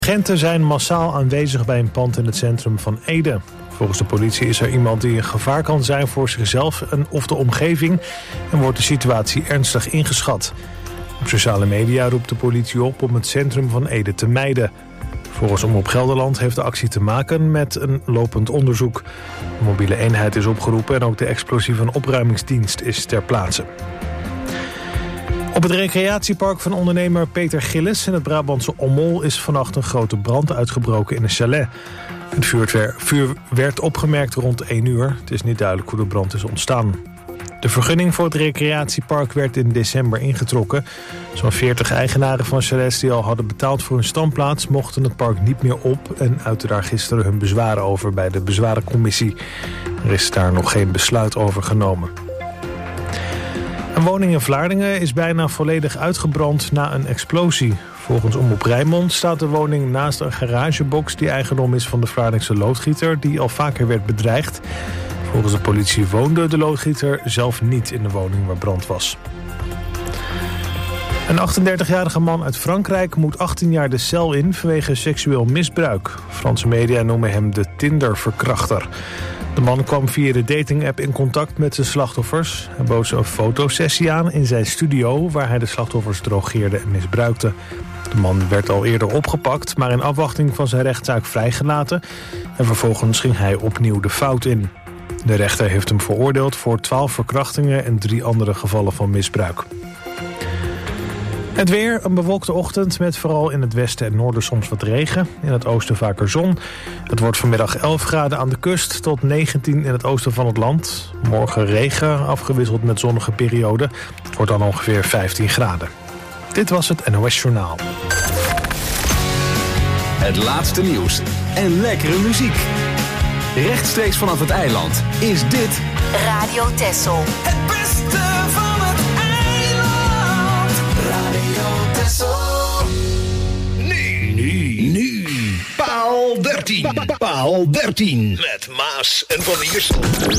Agenten zijn massaal aanwezig bij een pand in het centrum van Ede. Volgens de politie is er iemand die een gevaar kan zijn voor zichzelf of de omgeving en wordt de situatie ernstig ingeschat. Op sociale media roept de politie op om het centrum van Ede te mijden. Volgens Omroep Gelderland heeft de actie te maken met een lopend onderzoek. Een mobiele eenheid is opgeroepen en ook de explosieve opruimingsdienst is ter plaatse. Op het recreatiepark van ondernemer Peter Gillis in het Brabantse Ommel is vannacht een grote brand uitgebroken in een chalet. Het vuur werd opgemerkt rond 1 uur. Het is niet duidelijk hoe de brand is ontstaan. De vergunning voor het recreatiepark werd in december ingetrokken. Zo'n 40 eigenaren van chalets die al hadden betaald voor hun standplaats mochten het park niet meer op en uitten daar gisteren hun bezwaren over bij de bezwarencommissie. Er is daar nog geen besluit over genomen. Een woning in Vlaardingen is bijna volledig uitgebrand na een explosie. Volgens Omroep Rijnmond staat de woning naast een garagebox die eigendom is van de Vlaardingse loodgieter die al vaker werd bedreigd. Volgens de politie woonde de loodgieter zelf niet in de woning waar brand was. Een 38-jarige man uit Frankrijk moet 18 jaar de cel in vanwege seksueel misbruik. Franse media noemen hem de Tinder-verkrachter. De man kwam via de datingapp in contact met zijn slachtoffers. Hij bood ze een fotosessie aan in zijn studio waar hij de slachtoffers drogeerde en misbruikte. De man werd al eerder opgepakt, maar in afwachting van zijn rechtszaak vrijgelaten. En vervolgens ging hij opnieuw de fout in. De rechter heeft hem veroordeeld voor 12 verkrachtingen en 3 andere gevallen van misbruik. Het weer, een bewolkte ochtend met vooral in het westen en noorden soms wat regen. In het oosten vaker zon. Het wordt vanmiddag 11 graden aan de kust tot 19 in het oosten van het land. Morgen regen, afgewisseld met zonnige perioden. Het wordt dan ongeveer 15 graden. Dit was het NOS Journaal. Het laatste nieuws en lekkere muziek. Rechtstreeks vanaf het eiland is dit Radio Texel. Het beste van het eiland. Radio Texel. Nu. Paal 13. Paal 13. Met Maas en Van Iersel.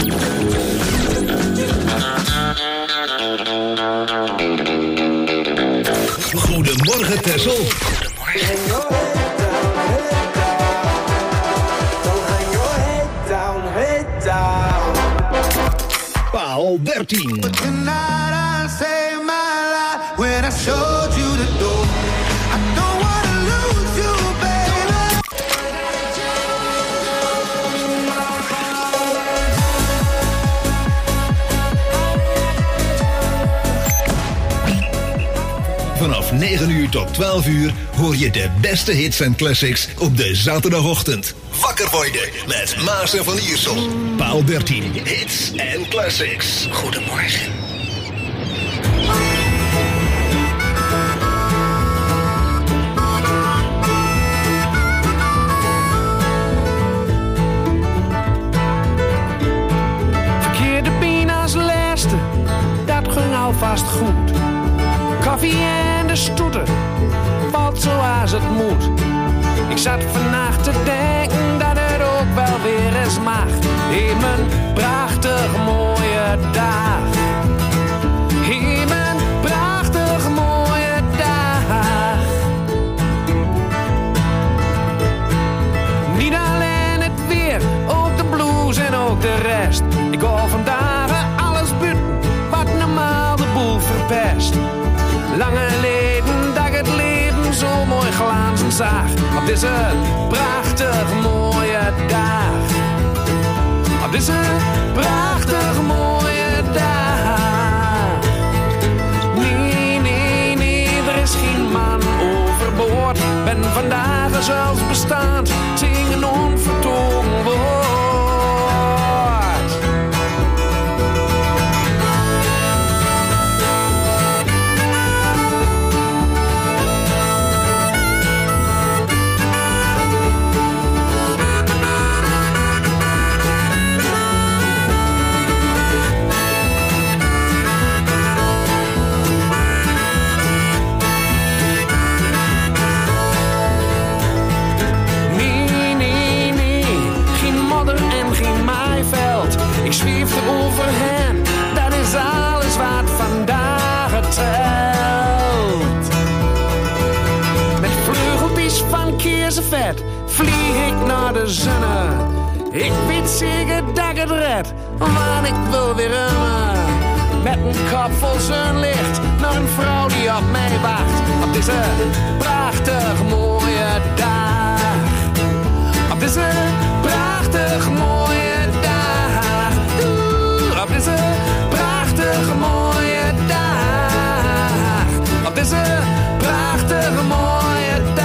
Goedemorgen Texel. Goedemorgen. Paal 13. Vanaf 9 uur tot 12 uur hoor je de beste hits en classics op de zaterdagochtend. Wakker worden met Maas en Van Iersel. Paal 13. Hits en classics. Goedemorgen. Verkeerde been als laatste, dat ging alvast goed. Koffie en de stoeten, valt zoals het moet. Ik zat vannacht te denken dat het ook wel weer eens mag. In mijn prachtig mooie dag. In mijn prachtig mooie dag. Niet alleen het weer, ook de blues en ook de rest. Ik hoor vandaag alles buiten, wat normaal de boel verpest. Lang geleden dat ik het leven zo mooi glazen zag. Op deze prachtig mooie dag. Op deze prachtig mooie dag. Nee, er is geen man overboord. Ben vandaag zelfs bestaand. Zing een onvertogen woord. zo vet, vlieg ik naar de zonne. Ik weet zeker dat ik het red, want ik wil weer remmen. Met een kop vol zonlicht, naar een vrouw die op mij wacht. Op deze prachtig mooie dag. Op deze prachtig mooie dag. Op deze prachtig mooie dag. Op deze prachtig mooie dag.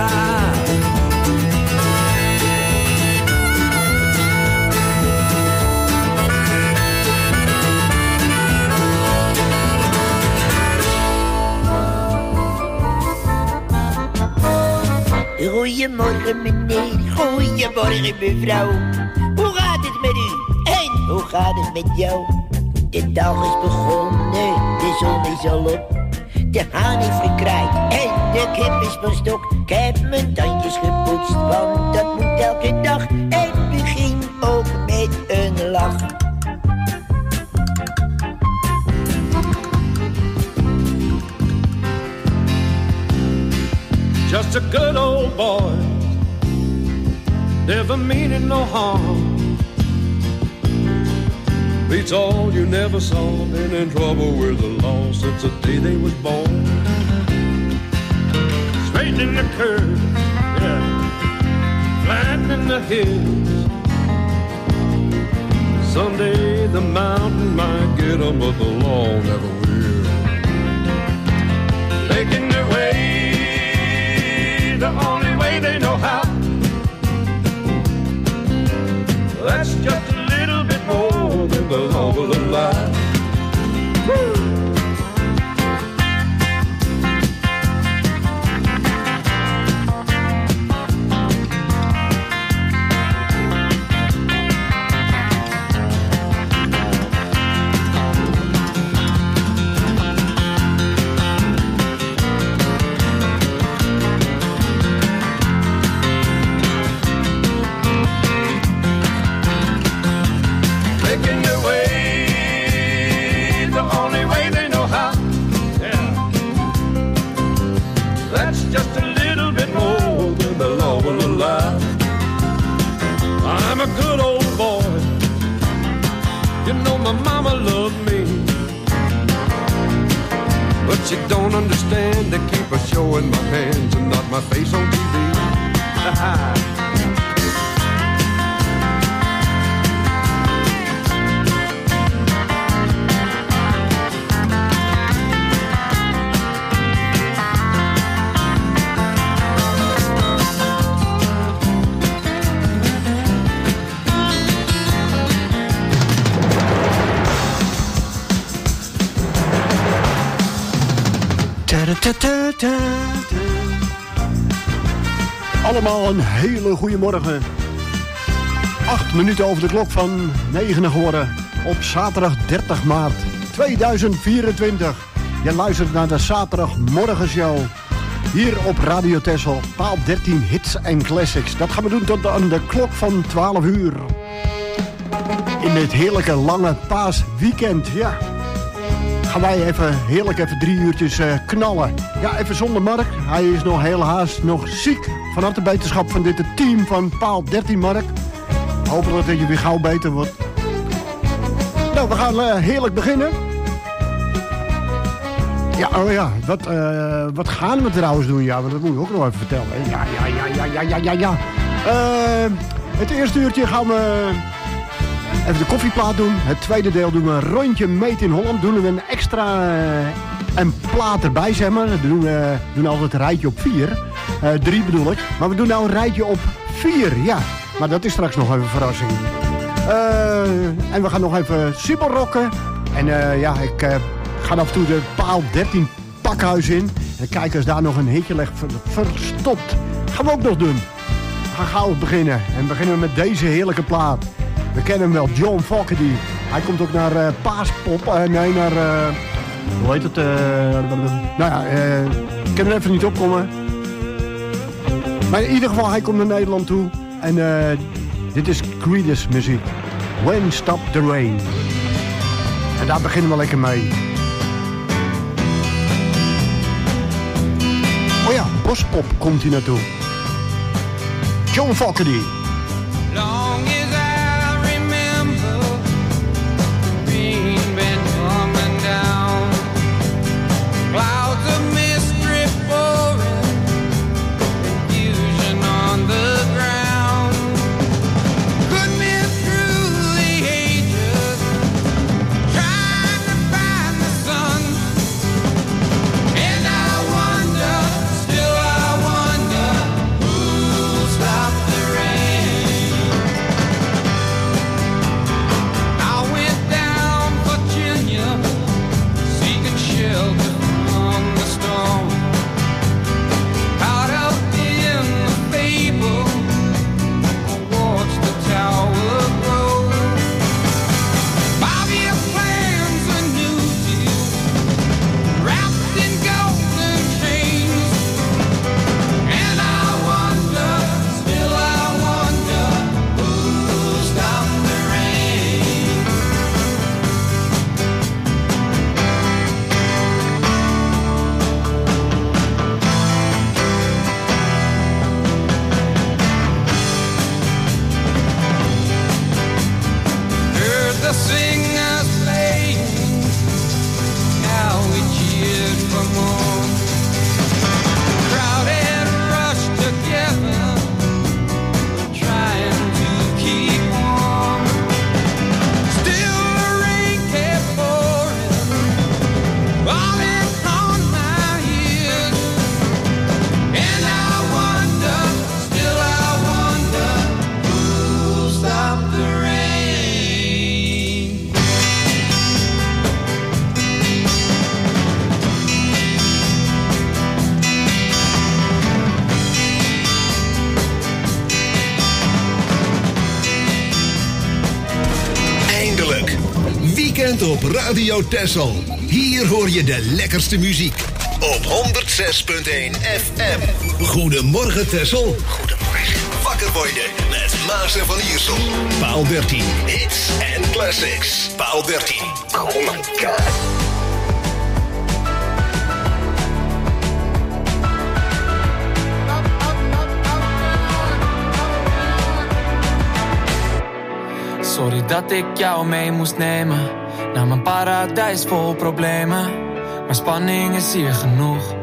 Goedemorgen meneer, goedemorgen mevrouw. Hoe gaat het met u en hoe gaat het met jou? De dag is begonnen, de zon is al op. De haan heeft gekraaid en de kip is van stok. Ik heb mijn tandjes gepoetst, want dat moet elke dag. En begin ook met een lach. Just a good old boy, never meaning no harm. Beats all you never saw, been in trouble with the law since the day they was born. Straight in the curve, yeah, flat in the hills. Someday the mountain might get 'em, but the law never will. Making their way the only way they know how. That's just a little bit more than the law will allow. Woo! A good old boy, you know my mama loved me, but she don't understand. They keep her showing my hands and not my face on TV. Allemaal een hele goede morgen. 8 minuten over de klok van 9 geworden. Op zaterdag 30 maart 2024. Je luistert naar de zaterdagmorgenshow. Hier op Radio Texel. Paal 13 hits en classics. Dat gaan we doen tot aan de klok van 12 uur. In dit heerlijke lange paasweekend. Ja. Gaan wij even heerlijk 3 uurtjes knallen. Ja, even zonder Mark. Hij is nog helaas nog ziek. Van harte beterschap van dit team van Paal 13 Mark. Hopelijk dat je weer gauw beter wordt. Nou, we gaan heerlijk beginnen. Ja, oh ja. Wat gaan we trouwens doen? Ja, dat moet ik ook nog even vertellen. Ja. Het eerste uurtje gaan we even de koffieplaat doen. Het tweede deel doen we een rondje Made in Holland. Doen we een extra een plaat erbij, zeg maar. We doen altijd een rijtje op 4. 3 bedoel ik. Maar we doen nou een rijtje op 4, ja. Maar dat is straks nog even een verrassing. En we gaan nog even sibbelrocken. En ik ga af en toe de Paal 13 pakhuis in. En kijken als daar nog een hitje ligt verstopt. Gaan we ook nog doen. We gaan gauw beginnen. En beginnen we met deze heerlijke plaat. We kennen hem wel, John Fogerty. Hij komt ook naar Paaspop. Hoe heet het? Ik kan er even niet opkomen. Maar in ieder geval, hij komt naar Nederland toe. En dit is Creedence muziek. When Stop the Rain. En daar beginnen we lekker mee. Oh ja, Bospop komt hij naartoe. John Fogerty. Long as I remember, the rain been coming down. Clouds of mist drip pouring, confusion on the ground. Could be through the ages, trying to find the sun. And I wonder, still I wonder, who'll stop the rain? I went down Virginia, seeking shelter from the storm. Caught up in the fable, I watched the tower grow. 5-year plans, a new deal, wrapped in golden chains. And I wonder, still I wonder, who'll stop the rain? Heard the singers playing, now we cheered for more. Crowd had rushed together, trying to keep warm. Still the rain kept pouring, falling on my ears. And I wonder, still I wonder, who'll stop the rain? Eindelijk. Weekend op Radio Texel. Hier hoor je de lekkerste muziek. Op 106.1 FM. Goedemorgen Texel. Goedemorgen. Wakker worden met Maas en Van Iersel. Paal 13. Hits en classics. Paal 13. Oh my god. Sorry dat ik jou mee moest nemen naar mijn paradijs vol problemen. Maar spanning is hier genoeg.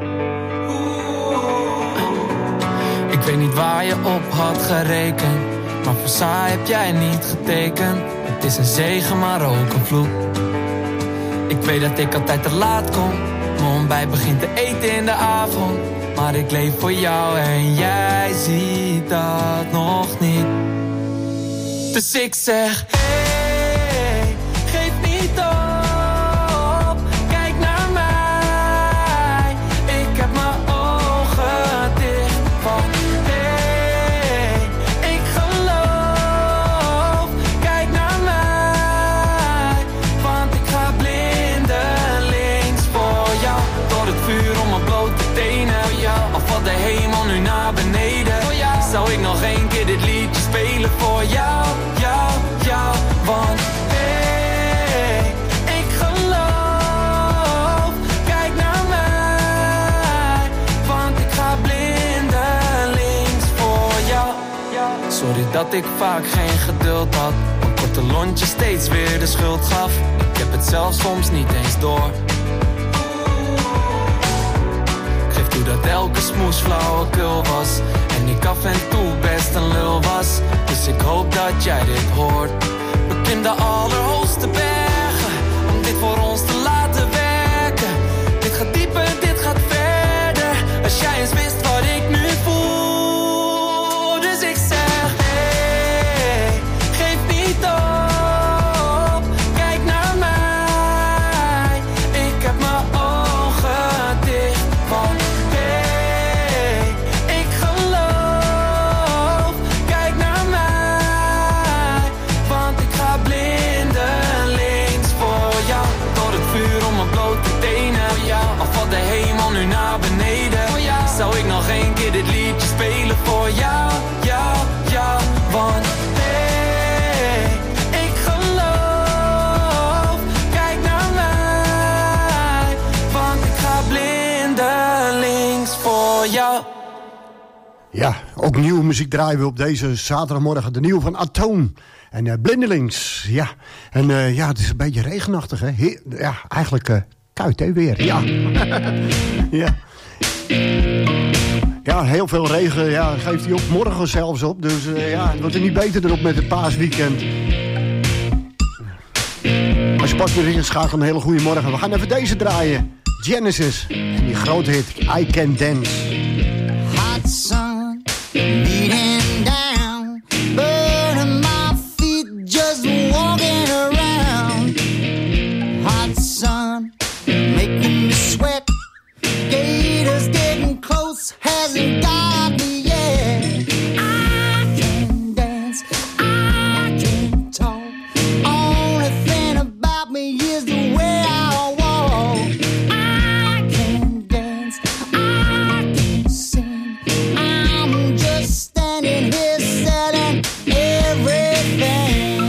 Ik weet niet waar je op had gerekend, maar voor saai heb jij niet getekend. Het is een zegen, maar ook een vloek. Ik weet dat ik altijd te laat kom, mijn ontbijt begint te eten in de avond. Maar ik leef voor jou en jij ziet dat nog niet. Dus ik zeg, hey, geef niet op, kijk naar mij. Ik heb mijn ogen dicht, want hey, ik geloof. Kijk naar mij, want ik ga blindelings voor jou. Door het vuur om mijn blote tenen, al valt de hemel nu naar beneden. Zou ik nog één keer dit liedje spelen voor jou, jou, want hey, ik geloof. Kijk naar mij, want ik ga blindelings voor jou. Sorry dat ik vaak geen geduld had, een korte lontje steeds weer de schuld gaf. Ik heb het zelf soms niet eens door. Ik geef toe dat elke smoes flauwekul was en ik af en toe best een lul was. Dus ik hoop dat jij dit hoort. Beklim de allerhoogste bergen om dit voor ons te laten werken. Dit gaat dieper, dit gaat verder. Als jij eens wist wat ik nu voel. Dus ik zeg, hey, geef niet op. Kijk naar mij. Ik heb mijn ogen dicht, want hey, ik geloof. Kijk naar mij, want ik ga blindelings voor jou. Door het vuur om mijn blote tenen, al valt de hemel nu naar beneden. Zou ik Ook nieuwe muziek draaien we op deze zaterdagmorgen. De nieuwe van Atoon en Blindelings. Ja, en ja, het is een beetje regenachtig, hè? Ja, eigenlijk kuit, hè, weer. Ja. Ja. Ja, heel veel regen. Ja, geeft hij op morgen zelfs op. Dus ja, het wordt er niet beter erop met het paasweekend. Als je pas weer inschakelt, een hele goede morgen. We gaan even deze draaien. Genesis. En die grote hit, I Can Dance. Hot sun, beating down, burning my feet just walking around. Hot sun, making me sweat. Gators getting close, hasn't got me yet. I can dance, I can talk. Only thing about me is the way I walk. I can dance, I can sing. I'm just standing here selling everything.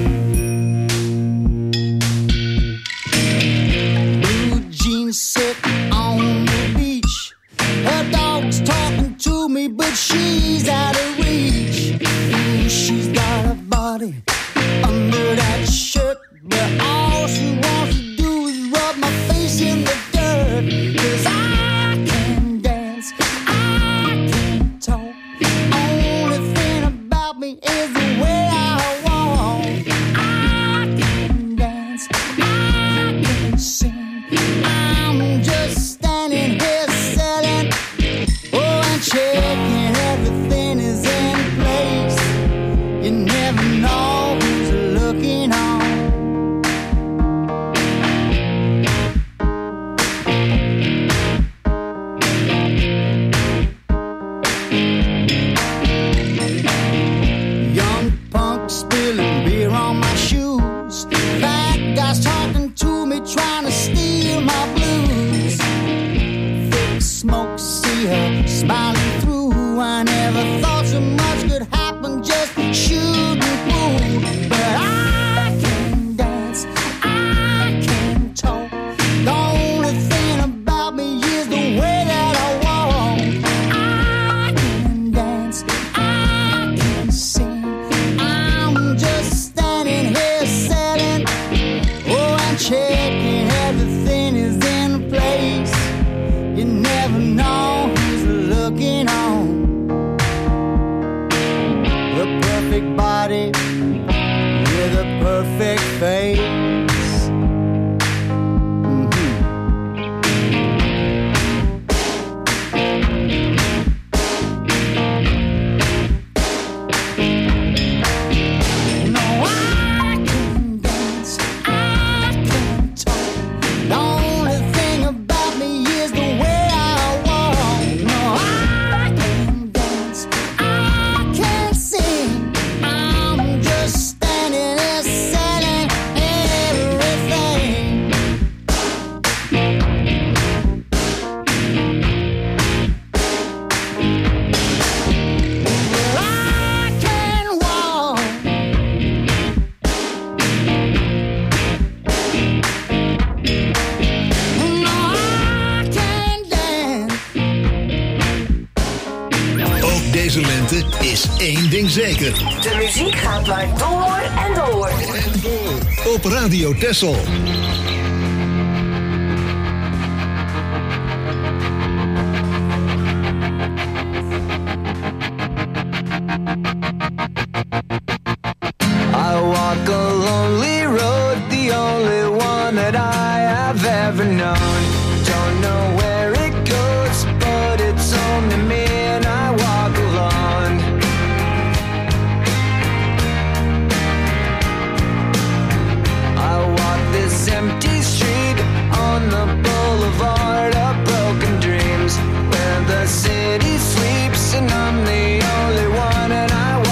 Blue jeans sit on the beach. Her dog's talking to me, but she's out of reach. Ooh, she's got a body under that shirt, but all she wants to do is rub my face in the dirt. 'Cause I can dance, I can talk. Only thing about me is the way I walk. I can dance, I can sing. I'm just standing here selling, oh, and checking everything is in place. You never know who's looking on. Young punk spilling beer on my shoes. Fat guys talking to me, trying to steal my blues. Thick smoke, see her smiling through. I never thought so much could happen just shooting pool. But I can dance, I can talk. The only thing about me is the way that I walk. I can dance, I can sing. I'm just standing here selling, oh, and checking everything is in place. You never know who's looking on. The perfect body with a perfect face. No, I can dance, I can talk. The only thing about me is the way I walk. No, I can dance, I can sing. I'm just standing there selling everything. Well, I can walk. No, I can dance. Ook deze lente is één ding zeker. De muziek gaat maar door en door. Op Radio Texel. I walk a lonely road, the only one that I have ever known. Don't know where it goes, but it's only me and I walk alone. I walk this empty street on the boulevard of broken dreams, where the city sleeps and I'm the only one and I walk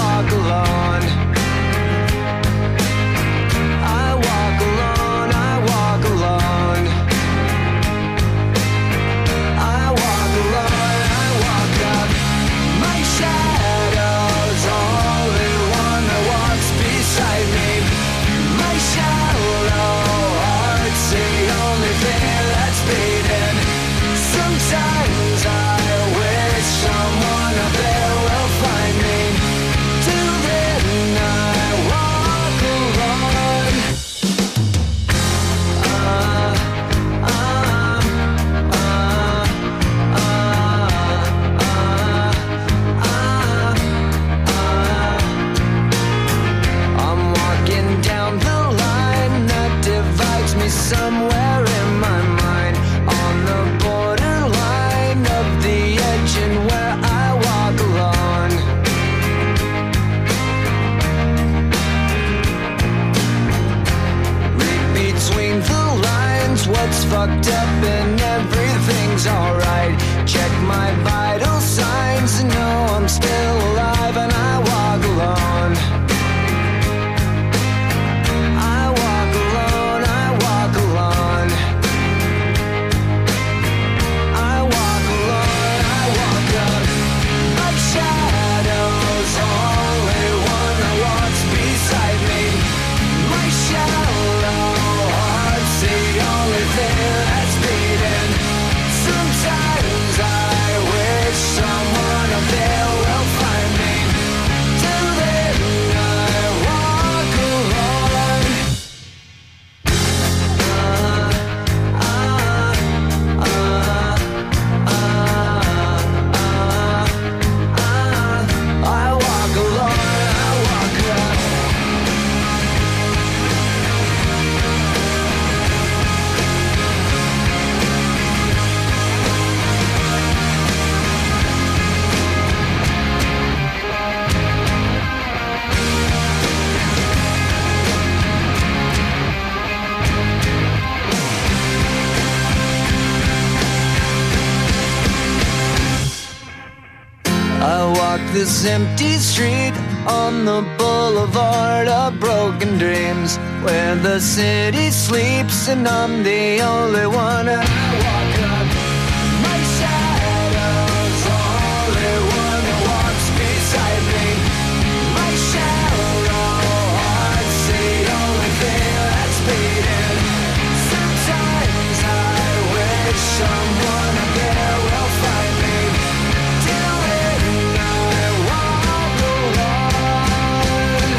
this empty street on the boulevard of broken dreams, where the city sleeps and I'm the only one. And I walk up, my shadow's the only one that walks beside me. My shallow heart's the only thing that's beating. Sometimes I wish someone up there will find me. Till then I walk alone.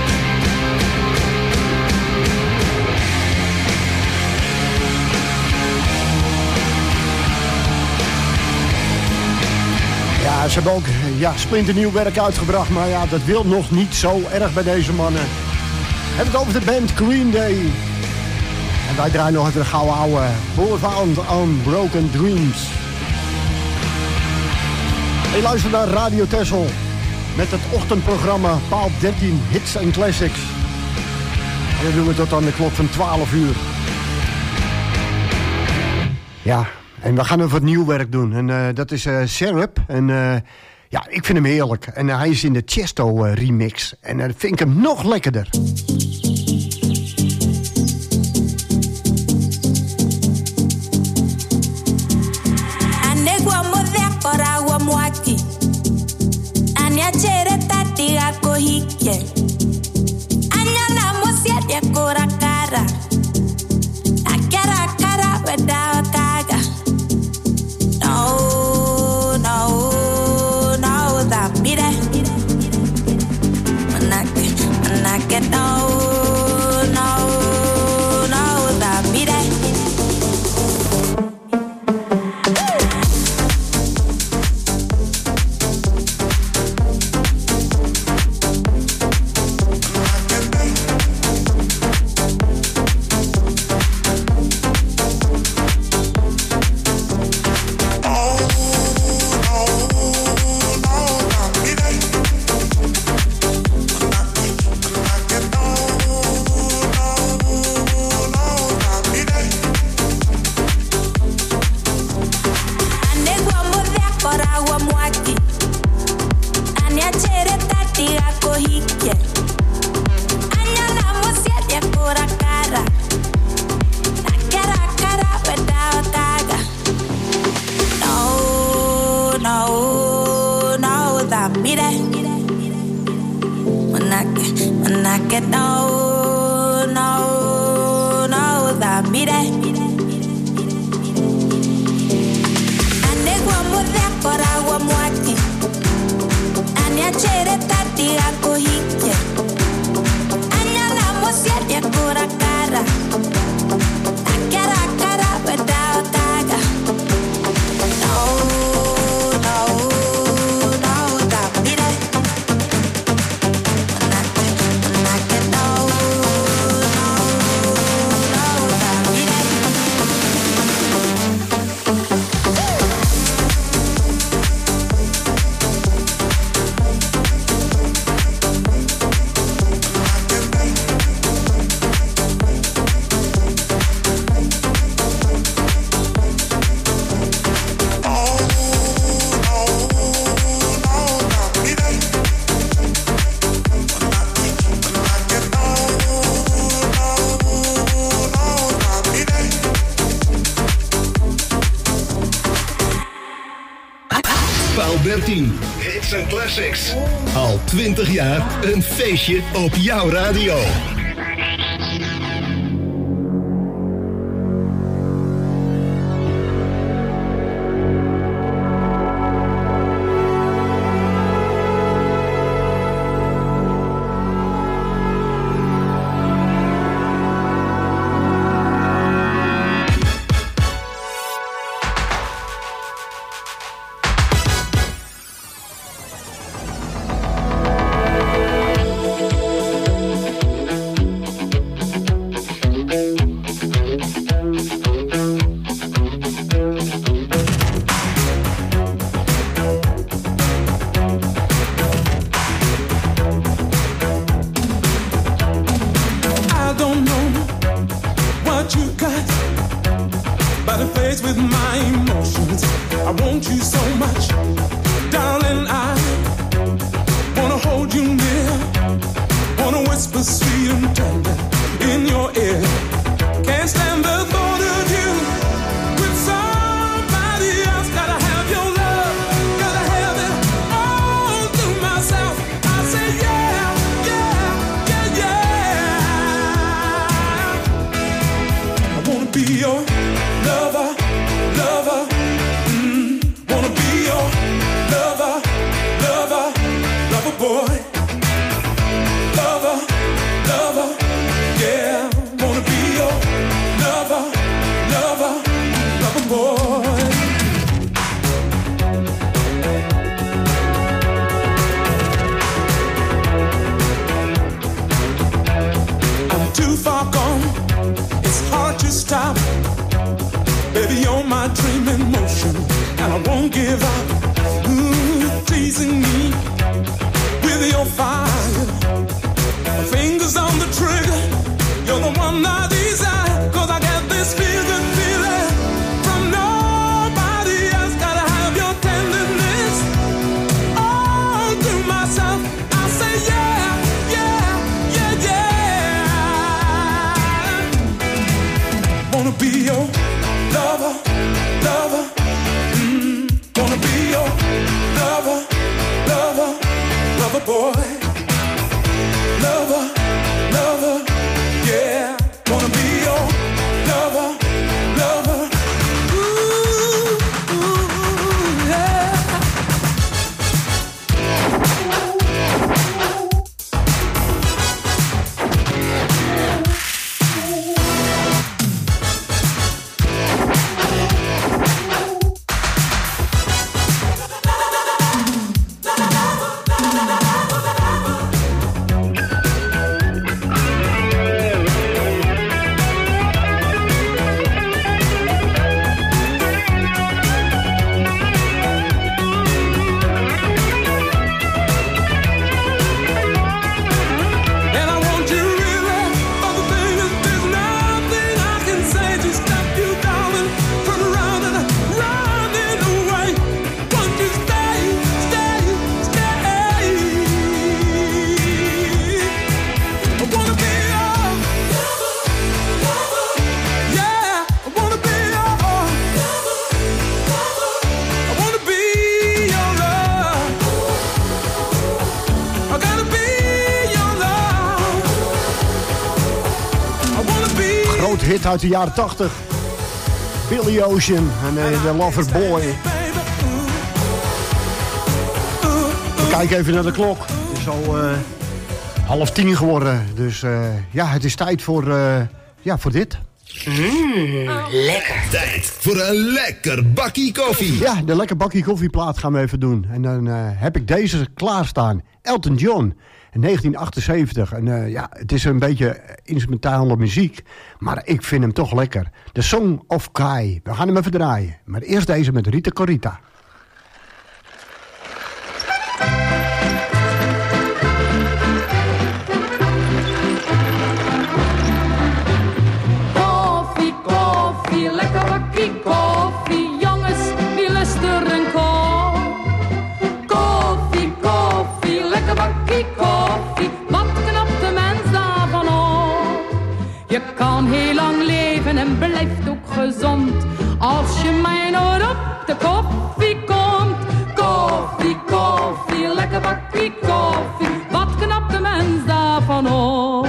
Ja, ze hebben ook splinternieuw werk uitgebracht, maar ja, dat wil nog niet zo erg bij deze mannen. Heb het over de band Green Day. En wij draaien nog even de gouden oude Boulevard on Broken Dreams. Je luistert naar Radio Texel met het ochtendprogramma Paal 13 Hits en Classics. En dat doen we tot aan de klok van 12 uur. Ja, en we gaan even wat nieuw werk doen. En dat is Syrup. En ja, ik vind hem heerlijk. En hij is in de Chesto remix. En dan vind ik hem nog lekkerder. Paal 13. Hits en Classics. Al 20 jaar een feestje op jouw radio. I want you so much, darling. I boy. Lover, lover, yeah. Wanna be your lover, lover, lover boy. I'm too far gone, it's hard to stop. Baby, you're my dream in motion, and I won't give up. Teasing me with your fire, fingers on the trigger. You're the one I desire, 'cause I get this feeling from nobody else. Gotta have your tenderness all to myself. I say yeah, yeah, yeah, yeah. Wanna be your lover, lover. Wanna be your lover, lover, lover boy. Lover, lover, yeah. Wanna be your lover, lover. Ooh, ooh, yeah. Hit uit de jaren 80. Billy Ocean en The Lover Boy. We kijken even naar de klok. Het is al 9:30 geworden. Dus ja, het is tijd voor dit. Lekker. Tijd voor een lekker bakkie koffie. Ja, de lekker bakkie koffieplaat gaan we even doen. En dan heb ik deze klaarstaan. Elton John. In 1978. En ja, het is een beetje instrumentale muziek. Maar ik vind hem toch lekker. The Song of Kai. We gaan hem even draaien. Maar eerst deze met Rita Corita. Koffie, koffie, lekker bakkie koffie. Jongens, wie lust er een kop? Koffie, koffie, lekker bakkie koffie. Wat knapt de mens daarvan op? Je kan heel lang leven en blijft ook gezond. Als je mij nooit op de koffie komt. Koffie, koffie, lekker bakkie koffie. Wat knapt de mens daarvan op?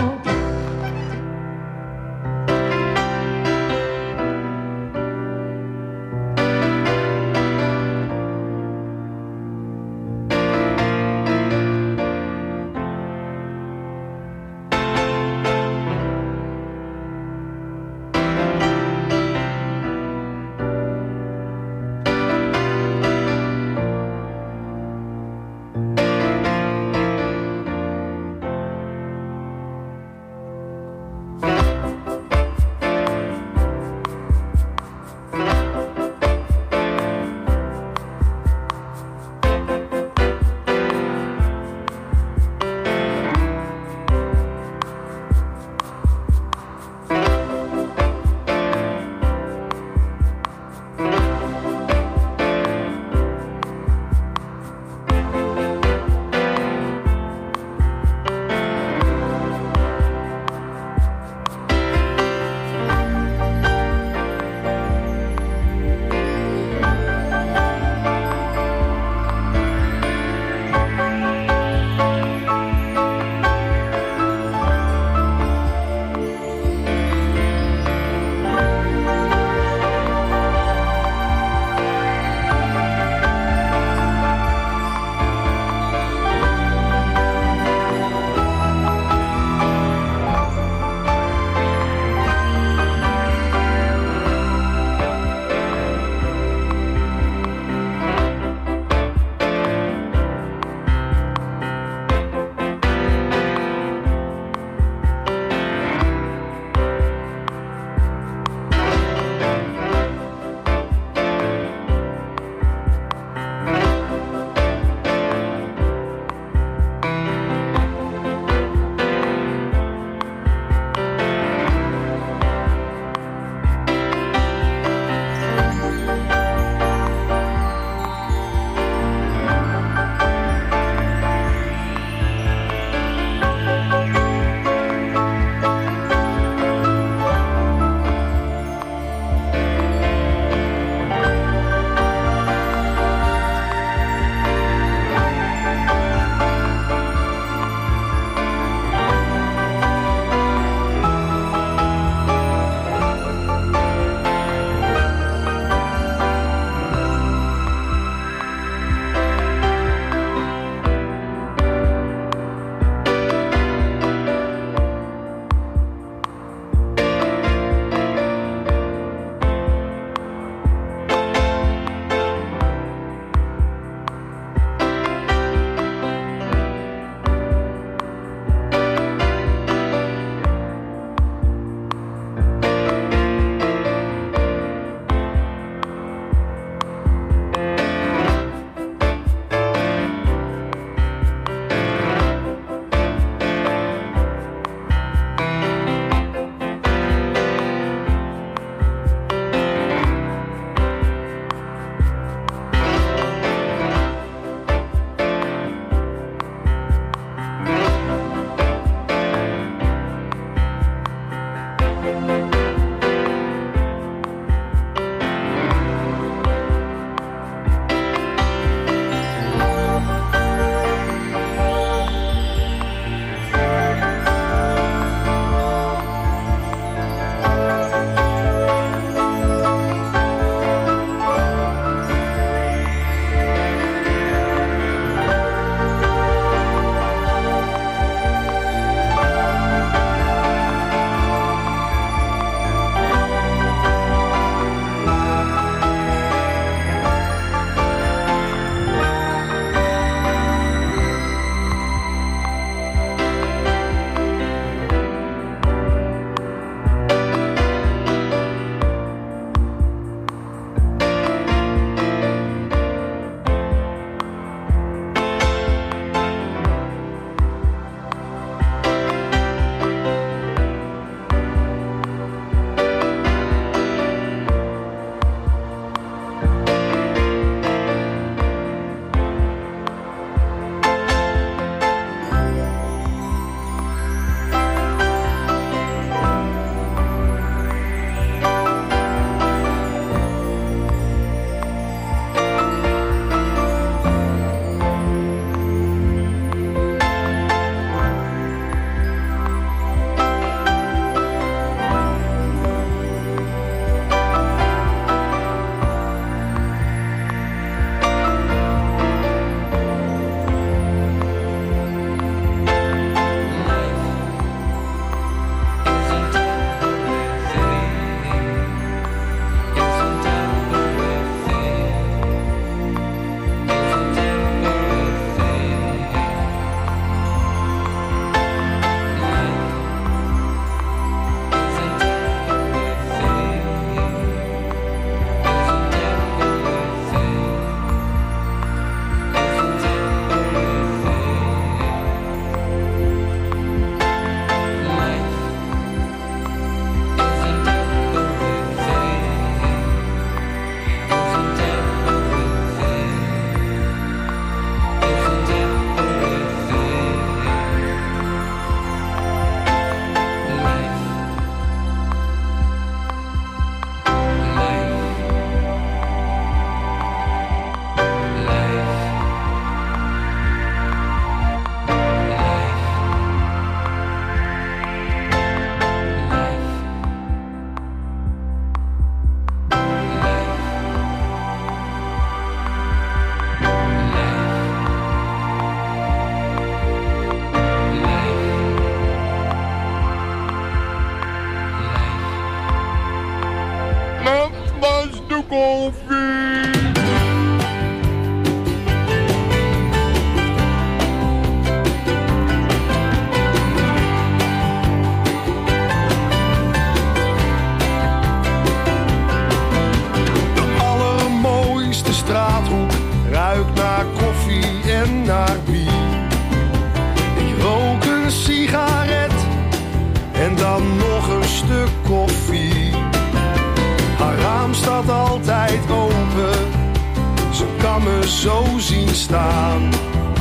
staat altijd open. Ze kan me zo zien staan.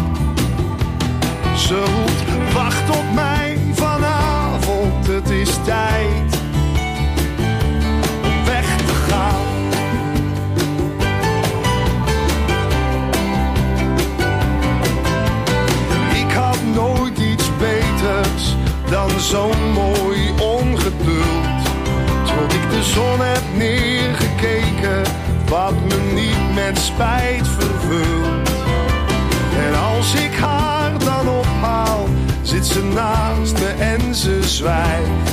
Ze roept, wacht op mij vanavond, het is tijd om weg te gaan. Ik had nooit iets beters dan zo'n mooi ongeduld. Tot ik de zon heb neergekeken, wat me niet met spijt vervult. En als ik haar dan ophaal, zit ze naast me en ze zwijgt.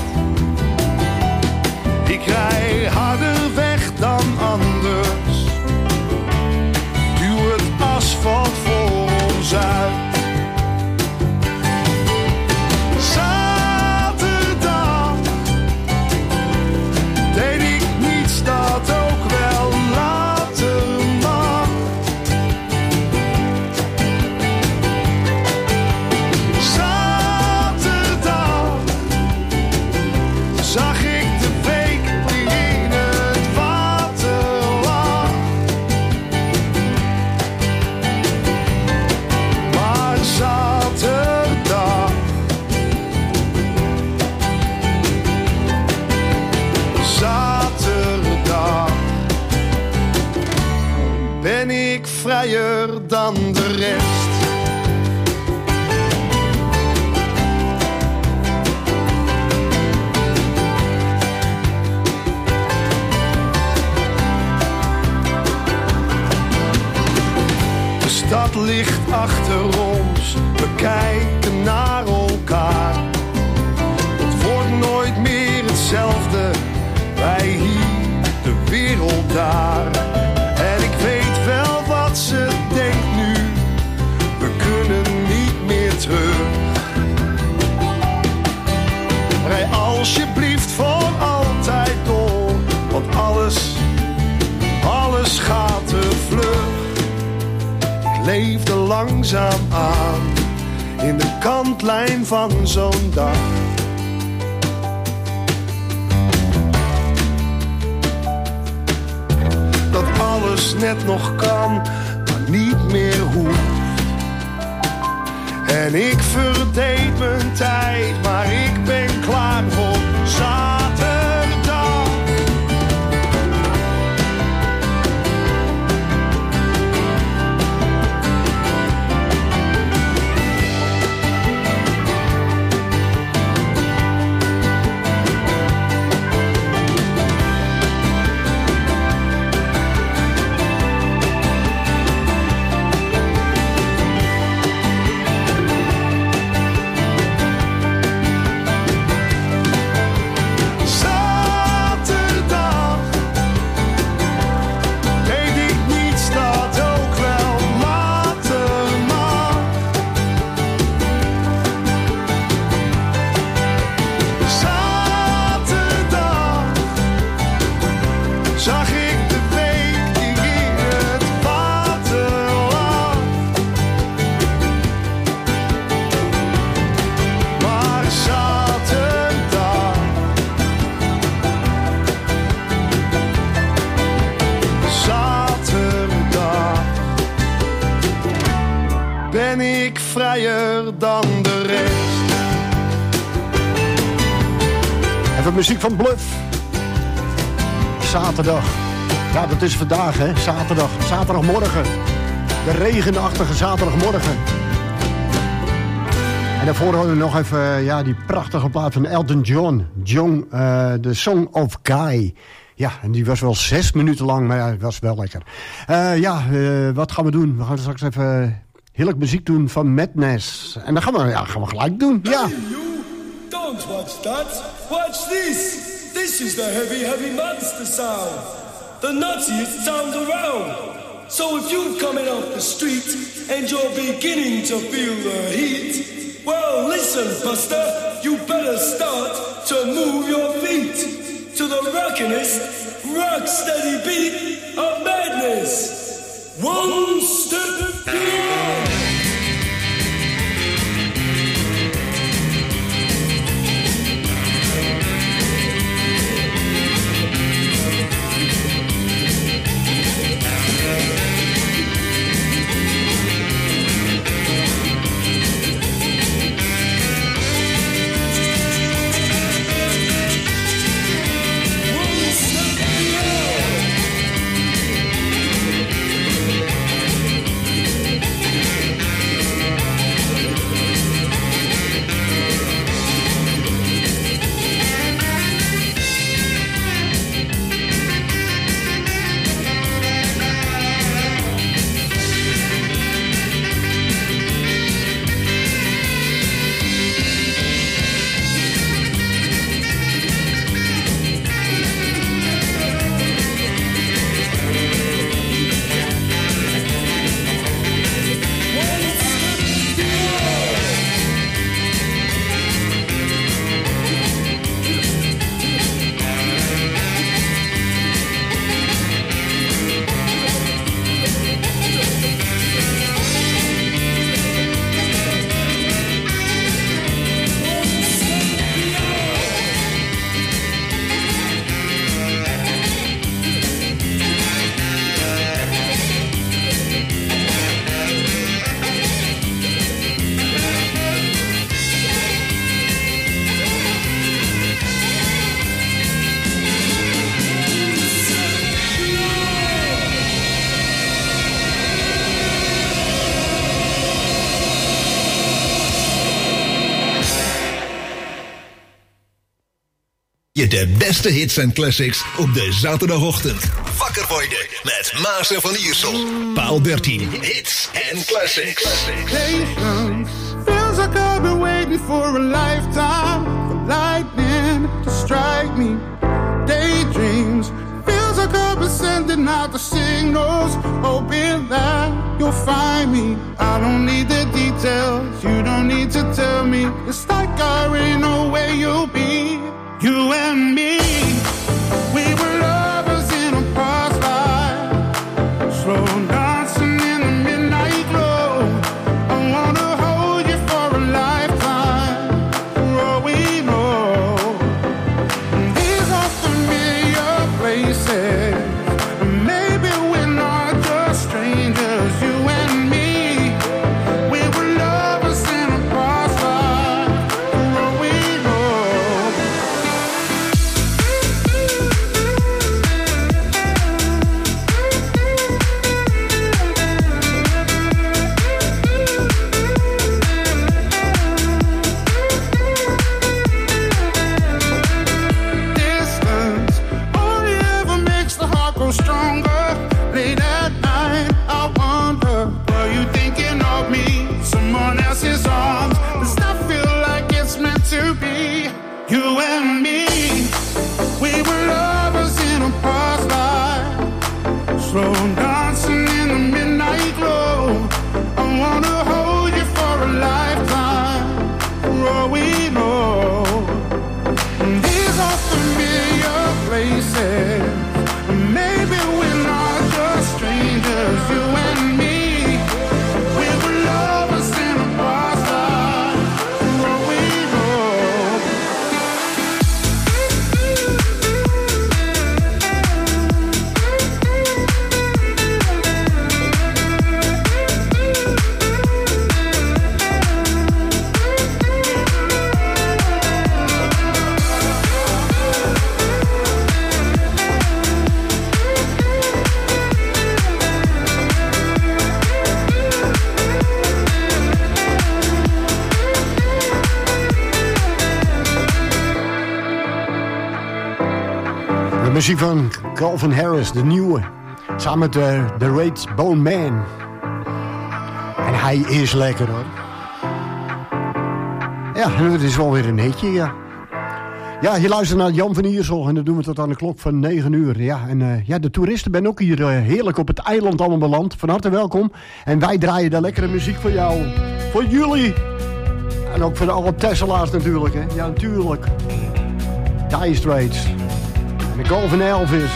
Ik rij harder weg dan anders, duw het asfalt voor ons uit. Zaterdag deed ik niets dat ook wel later mag. Zaterdag zag ik de week die in het water lag. Maar zaterdag ben ik vrijer dan de rest. De stad ligt achter ons, we kijken naar elkaar. Het wordt nooit meer hetzelfde, wij hier, de wereld daar. En ik weet wel wat ze denkt nu, we kunnen niet meer terug. Rij alsjeblieft voor altijd door, want alles gaat te vlug. Ik leefde langzaam aan, in de kantlijn van zo'n dag. Dat alles net nog kan, maar niet meer hoeft. En ik verdeed mijn tijd, maar ik ben klaar voor zaterdag. Ben ik vrijer dan de rest. Even muziek van Bluff. Zaterdag. Ja, dat is vandaag, hè. Zaterdag. Zaterdagmorgen. De regenachtige zaterdagmorgen. En daarvoor hadden we nog even die prachtige plaat van Elton John. The Song of Guy. Ja, en die was wel 6 minuten lang, maar ja, het was wel lekker. Wat gaan we doen? We gaan straks even heerlijk muziek doen van Madness. En dan gaan we gelijk doen. Ja. Hey, you! Don't watch that! Watch this! This is the heavy monster sound. The nuttiest sound around. So if you're coming off the street and you're beginning to feel the heat, well, listen, Buster, you better start to move your feet to the rockinest, rock-steady beat of madness. One step beyond. Je de beste hits en classics op de zaterdagochtend. Wakker worden met Maas en Van Iersel. Paal 13, hits en classics. Patience feels like I've been waiting for a lifetime. For lightning to strike me. Daydreams feels like I've been sending out the signals, hoping that you'll find me. I don't need the details, you don't need to tell me. It's like I already know where you'll be. You and me, we were lovers in a past life, slow dancing in the midnight glow. I wanna hold you for a lifetime, for all we know. These are familiar places, maybe we're not just strangers. You and me, we were lovers in a past life, for all we know. Distance only ever makes the heart grow stronger. Late at night, I wonder, were you thinking of me? Someone else's arms. Does that feel like it's meant to be? You and me, we were lovers in a past life, slow dancing in the midnight glow. I wanna hold you for a lifetime, for all we know. These are familiar places, maybe we're not just strangers. You and me, we were lovers in a past life, for all we know. De muziek van Calvin Harris, de nieuwe. Samen met The Rates Bone Man. En hij is lekker hoor. Ja, het is wel weer een hitje, ja. Ja, je luistert naar Jan van Iersel en dat doen we tot aan de klok van 9 uur. Ja, en de toeristen zijn ook hier heerlijk op het eiland allemaal beland. Van harte welkom. En wij draaien de lekkere muziek voor jou. Voor jullie. En ook voor alle Tesselaars natuurlijk, hè. Ja, natuurlijk. Dire Straits. En de Golden Elvis.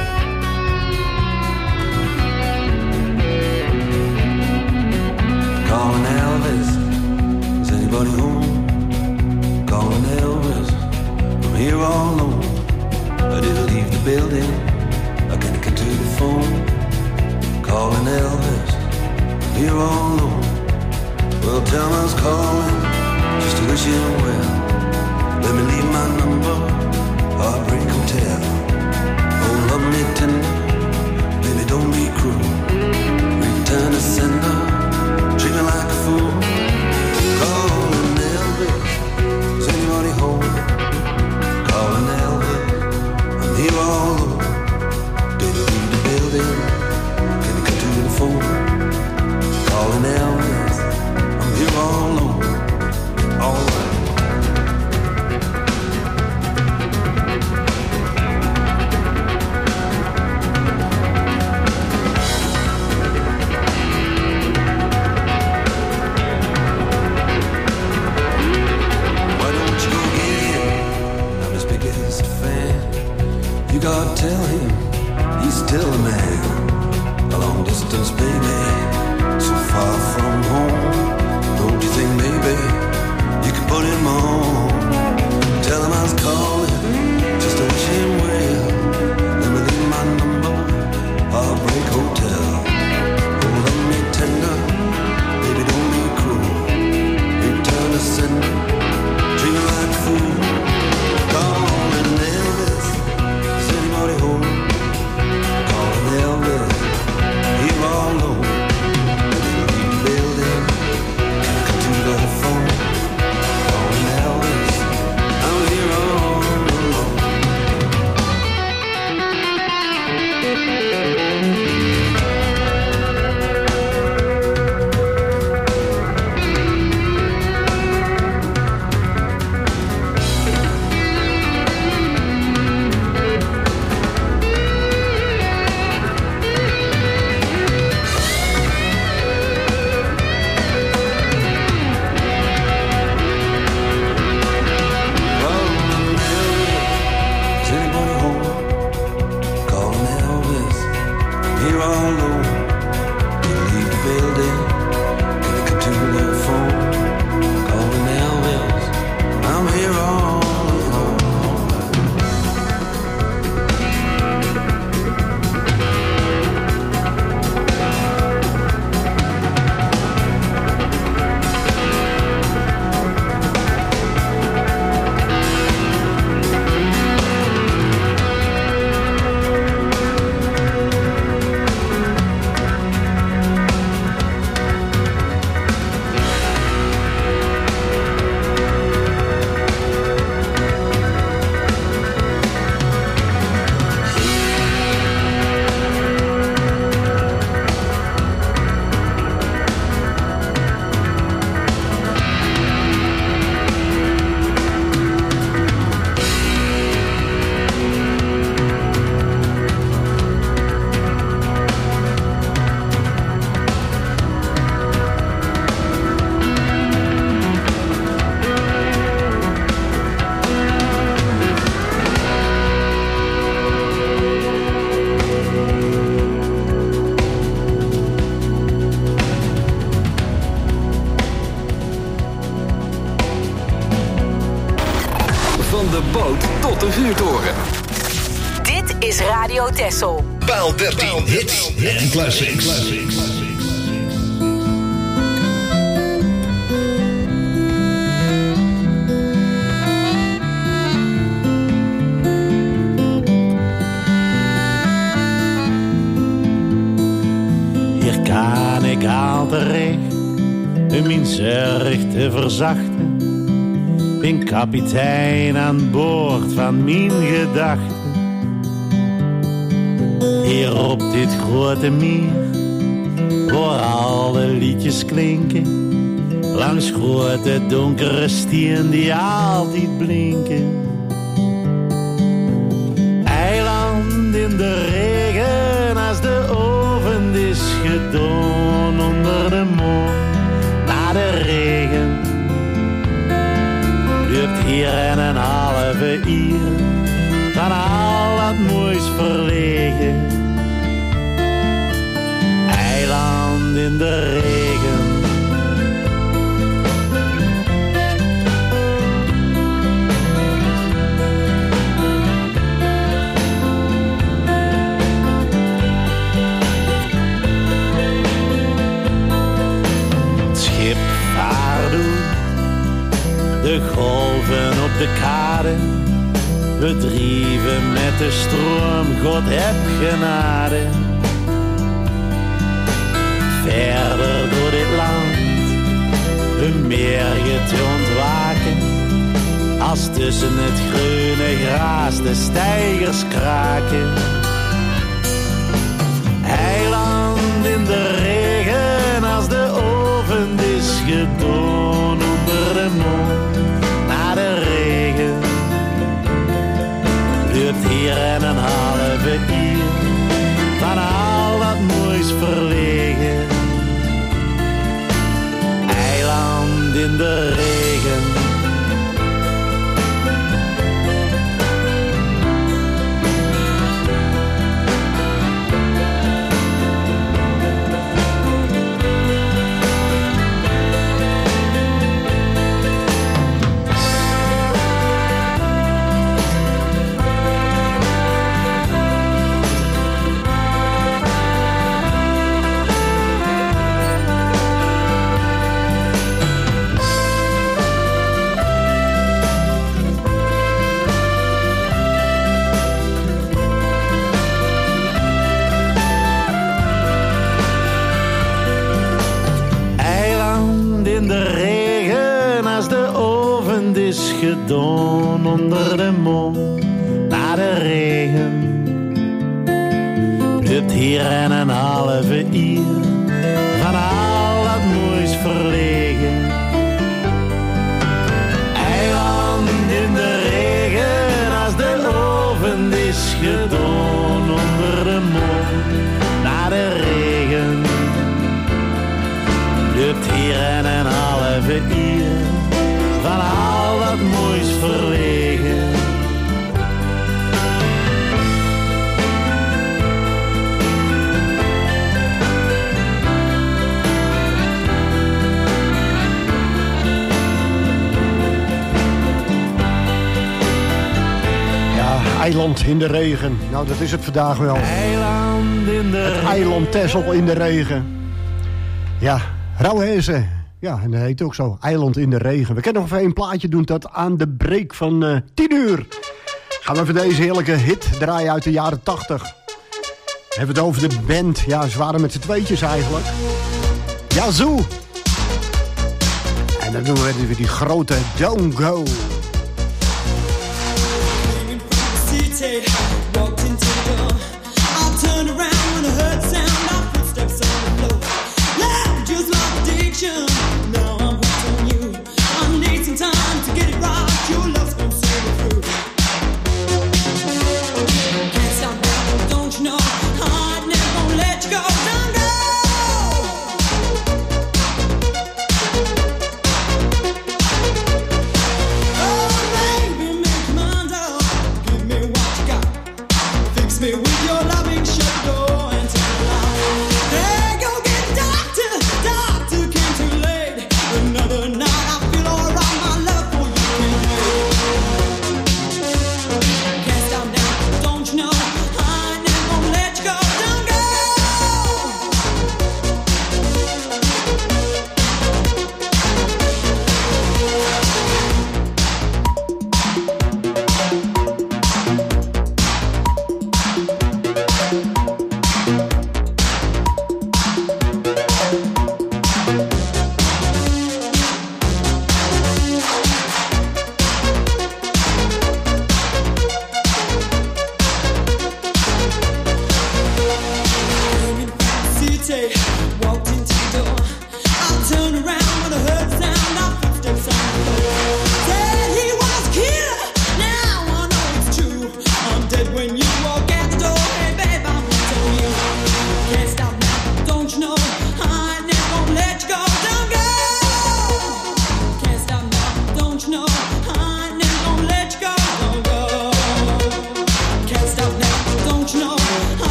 Calling Elvis, is anybody home? Calling Elvis, I'm here all alone. I didn't leave the building, I can't get to the phone. Calling Elvis, I'm here all alone. Well, tell me I was calling, just to wish him well. Let me leave my number, Heartbreak Hotel. Oh, love me tender, baby, don't be cruel. Return to sender, treat me like a fool. Calling Elvis, is anybody home? Calling Elvis, I'm here all alone. Didn't leave the building, can you come to the phone? Calling Elvis, I'm here all alone. All right. Van de boot tot de vuurtoren. Dit is Radio Texel. Paal 13 hits en classics. Hier kan ik aan terecht, om mijn zorg te verzachten. Ben kapitein aan boord van mijn gedachten. Hier op dit grote meer, waar al de liedjes klinken. Langs grote donkere stien die altijd blinken. Eiland in de regen als de oven is gedaan onder de maan. Na de regen loopt hier en een halve uur van al dat moois verlegen. Eiland in de regen. Het schip vaart door de golven op de kade. We drieven met de stroom, God heb genade. Verder door dit land, een meerje te ontwaken. Als tussen het groene gras de steigers kraken. Eiland in de regen, als de oven is gedaan onder de maan. Na de regen loopt hier en een halve uur van al dat moois verlegen. Eiland in de regen. Gedaan onder de maan, na de regen. Loopt hier en een halve uur van al dat moois verlegen. Eiland in de regen, als de oven is gedaan onder de maan, na de regen. Loopt hier en een halve uur van al dat moois verlegen. Ja, eiland in de regen. Nou, dat is het vandaag wel. Eiland in de het eiland Texel in de regen. Ja, Rauwhezen. Ja, en dat heet ook zo, Eiland in de regen. We kunnen nog even een plaatje doen tot aan de break van 10 uur. Gaan we even deze heerlijke hit draaien uit de jaren 80. Hebben we het over de band. Ja, ze waren met z'n tweetjes eigenlijk. Yazoo. En dan doen we weer die grote Don't Go. Now I'm hooked on you. I need some time to get it right. Your love's gonna see me through. Can't stop now, don't you know? I'm never gonna let you go. Don't go. Oh baby, make your mind up. Give me what you got. Fix me with your loving, shut the door and tell me lie. Hey, go get a doctor. Doctor came too late.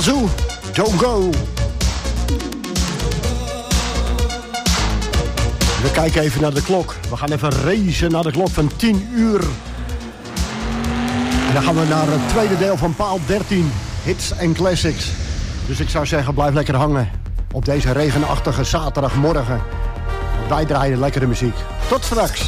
Yazoo, Don't Go. We kijken even naar de klok. We gaan even racen naar de klok van 10 uur. En dan gaan we naar het tweede deel van paal 13. Hits en classics. Dus ik zou zeggen, blijf lekker hangen. Op deze regenachtige zaterdagmorgen. Wij draaien lekkere muziek. Tot straks.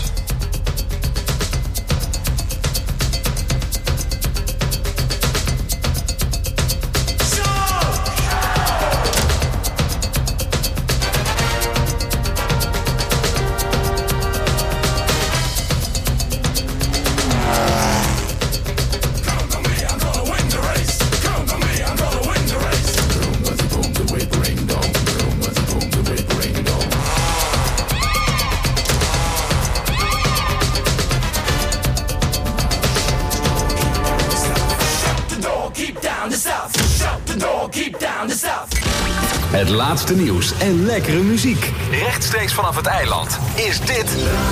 Het laatste nieuws en lekkere muziek. Rechtstreeks vanaf het eiland is dit...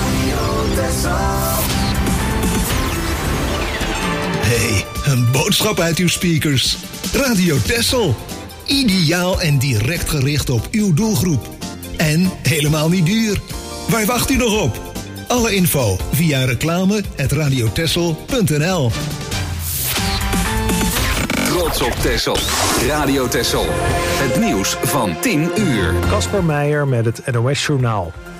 Hey, een boodschap uit uw speakers. Radio Texel. Ideaal en direct gericht op uw doelgroep. En helemaal niet duur. Waar wacht u nog op? Alle info via reclame@radiotexel.nl. Trots op Texel. Radio Texel. Het nieuws van 10 uur. Casper Meijer met het NOS Journaal.